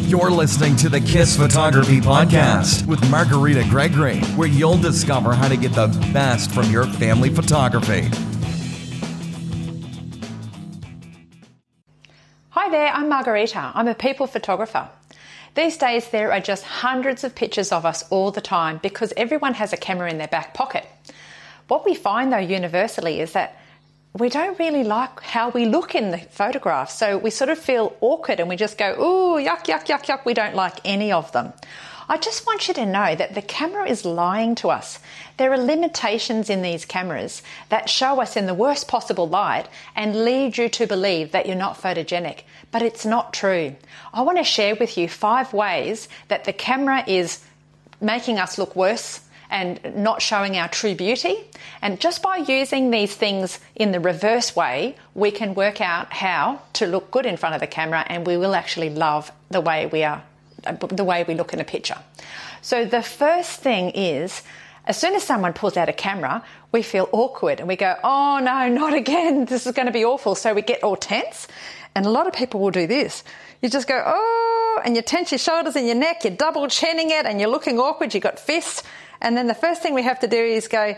You're listening to the Kiss Photography Podcast with Margarita Gregory, where you'll discover how to get the best from your family photography. Hi there, I'm Margarita. I'm a people photographer. These days there are just hundreds of pictures of us all the time because everyone has a camera in their back pocket. What we find though universally is that we don't really like how we look in the photographs, so we sort of feel awkward and we just go, ooh, yuck, yuck, yuck, yuck. We don't like any of them. I just want you to know that the camera is lying to us. There are limitations in these cameras that show us in the worst possible light and lead you to believe that you're not photogenic, but it's not true. I want to share with you 5 ways that the camera is making us look worse and not showing our true beauty. And just by using these things in the reverse way, we can work out how to look good in front of the camera, and we will actually love the way we look in a picture. So the first thing is, as soon as someone pulls out a camera, we feel awkward and we go, oh no, not again, this is going to be awful. So we get all tense, and a lot of people will do this. You just go, oh, and you tense your shoulders and your neck, you're double chinning it and you're looking awkward, you've got fists. And then the first thing we have to do is go,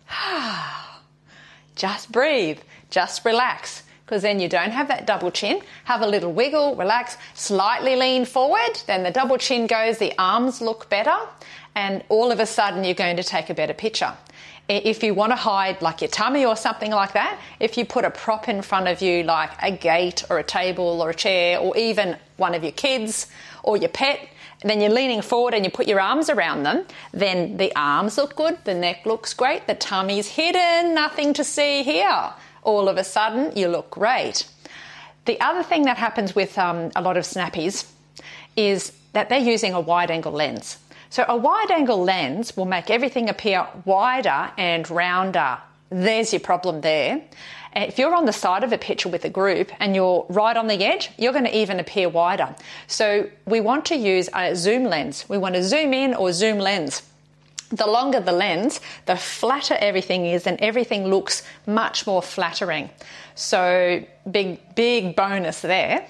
just breathe, just relax, because then you don't have that double chin. Have a little wiggle, relax, slightly lean forward, then the double chin goes, the arms look better, and all of a sudden you're going to take a better picture. If you want to hide like your tummy or something like that, if you put a prop in front of you like a gate or a table or a chair or even one of your kids or your pet, and then you're leaning forward and you put your arms around them, then the arms look good, the neck looks great, the tummy's hidden, nothing to see here. All of a sudden, you look great. The other thing that happens with a lot of snappies is that they're using a wide-angle lens. So a wide-angle lens will make everything appear wider and rounder. There's your problem there. If you're on the side of a picture with a group and you're right on the edge, you're going to even appear wider. So we want to use a zoom lens. We want to zoom in or zoom lens. The longer the lens, the flatter everything is, and everything looks much more flattering. So big bonus there.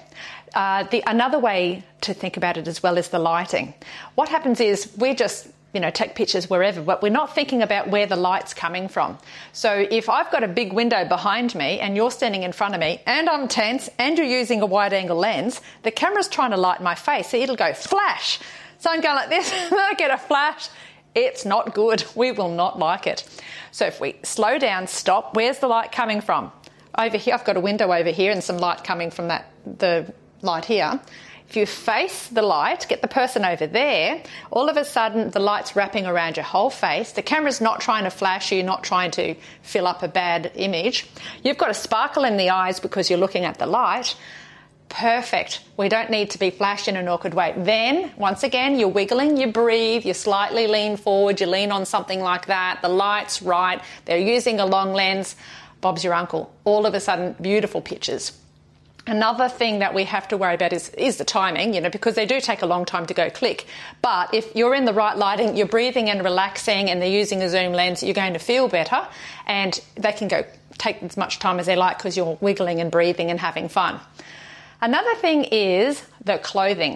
Another way to think about it as well is the lighting. What happens is we just take pictures wherever, but we're not thinking about where the light's coming from. So if I've got a big window behind me and you're standing in front of me and I'm tense and you're using a wide angle lens, the camera's trying to light my face, so it'll go flash. So I'm going like this, and I get a flash. It's not good. We will not like it. So if we slow down, stop, where's the light coming from? Over here, I've got a window over here and some light coming from the light here. If you face the light, get the person over there, all of a sudden the light's wrapping around your whole face. The camera's not trying to flash you, not trying to fill up a bad image. You've got a sparkle in the eyes because you're looking at the light. Perfect. We don't need to be flashed in an awkward way. Then, once again, you're wiggling, you breathe, you slightly lean forward, you lean on something like that. The light's right. They're using a long lens. Bob's your uncle. All of a sudden, beautiful pictures. Another thing that we have to worry about is the timing, because they do take a long time to go click. But if you're in the right lighting, you're breathing and relaxing and they're using a zoom lens, you're going to feel better, and they can take as much time as they like because you're wiggling and breathing and having fun. Another thing is the clothing.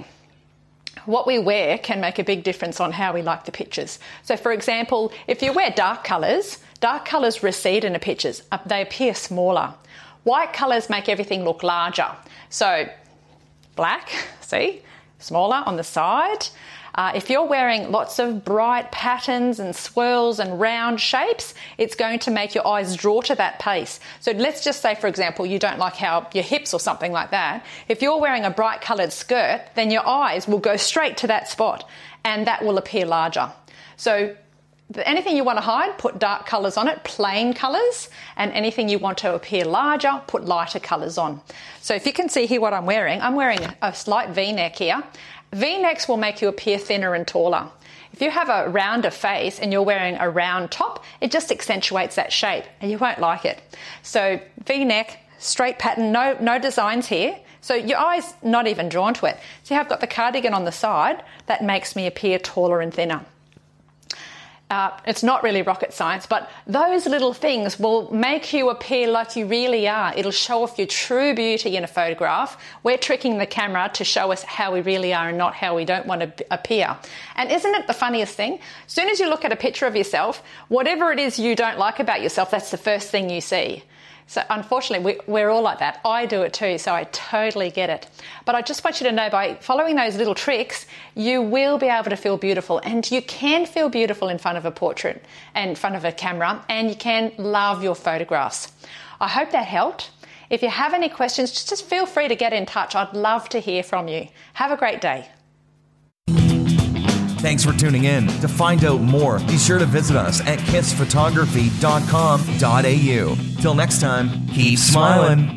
What we wear can make a big difference on how we like the pictures. So, for example, if you wear dark colours recede in the pictures. They appear smaller. White colours make everything look larger. So black, see, smaller on the side. If you're wearing lots of bright patterns and swirls and round shapes, it's going to make your eyes draw to that place. So let's just say, for example, you don't like how your hips or something like that. If you're wearing a bright coloured skirt, then your eyes will go straight to that spot and that will appear larger. So anything you want to hide, put dark colours on it, plain colours, and anything you want to appear larger, put lighter colours on. So if you can see here what I'm wearing a slight V-neck here. V-necks will make you appear thinner and taller. If you have a rounder face and you're wearing a round top, it just accentuates that shape and you won't like it. So V-neck, straight pattern, no designs here. So your eye's not even drawn to it. See how I've got the cardigan on the side? That makes me appear taller and thinner. It's not really rocket science, but those little things will make you appear like you really are. It'll show off your true beauty in a photograph. We're tricking the camera to show us how we really are and not how we don't want to appear. And isn't it the funniest thing? As soon as you look at a picture of yourself, whatever it is you don't like about yourself, that's the first thing you see. So unfortunately, we're all like that. I do it too, so I totally get it. But I just want you to know, by following those little tricks, you will be able to feel beautiful. And you can feel beautiful in front of a portrait and in front of a camera, and you can love your photographs. I hope that helped. If you have any questions, just feel free to get in touch. I'd love to hear from you. Have a great day. Thanks for tuning in. To find out more, be sure to visit us at kissphotography.com.au. Till next time, keep smiling.